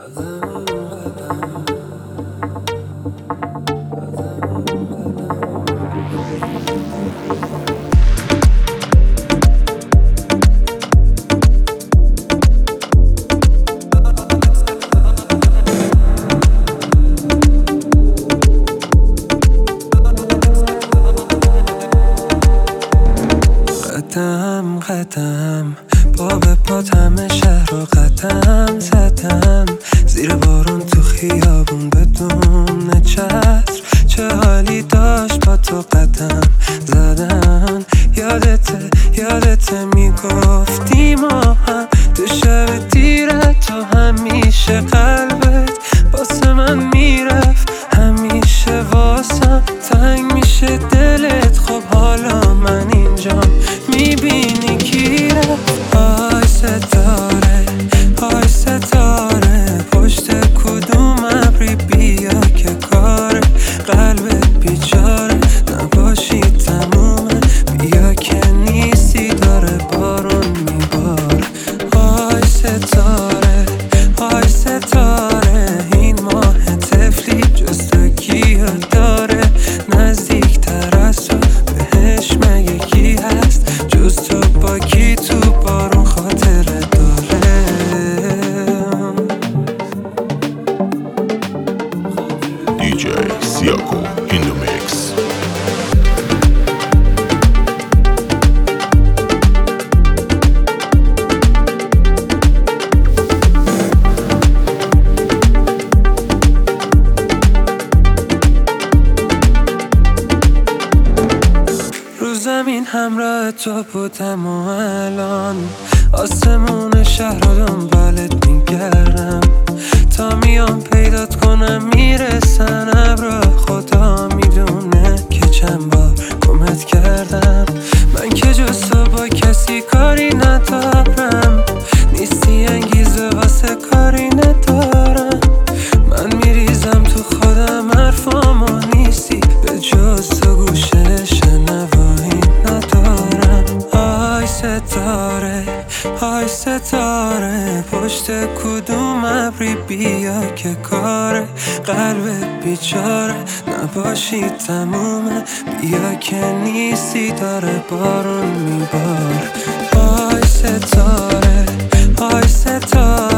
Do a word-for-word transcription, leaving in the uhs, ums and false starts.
قدم قدم پا به پات همه شهر رو قدم زدم، زیر بارون تو خیابون بدون چتر. چه حالی داشت با تو قدم زدن. یادته یادته میگفتی ما هم تو شب دیره، تو همیشه قلبت واسه من میرفت، همیشه واسم تنگ میشه دلت. خب حالا من اینجام میبینی کی رفت. آی ستاره آی ستاره پشت کدوم ابری بیا که کار قلبت بیچاره نباشی تمومه. بیا که نیستی داره بارون میبار. آی ستاره آی ستاره این ماه طفلی جز تو کیو داره، نزدیکتر از تو بهش مگه کی هست جز تو؟ با کی تو بارون خاطره داره؟ دی جی سیاکو in the mix. رو زمین همراه تو بودم و الان آسمون شهر رو دنبالت میگردم، تا میام پیدات کنم میرسن ابرا. خدا میدونه که چند بار گمت کردم، من که جز تو با کسی کاری ندارم، نیستی انگیزه واسه کاری ندارم. من میریزم تو خودم حرفامو نیستی، به جز تو گوشه شنوایی ندارم. آی ستاره آی ستاره پشت کدوم ابری بیا که کار قلبت بیچاره نباشی تمومه. بیا که نیستی داره بارون میبار. آی ستاره آی ستاره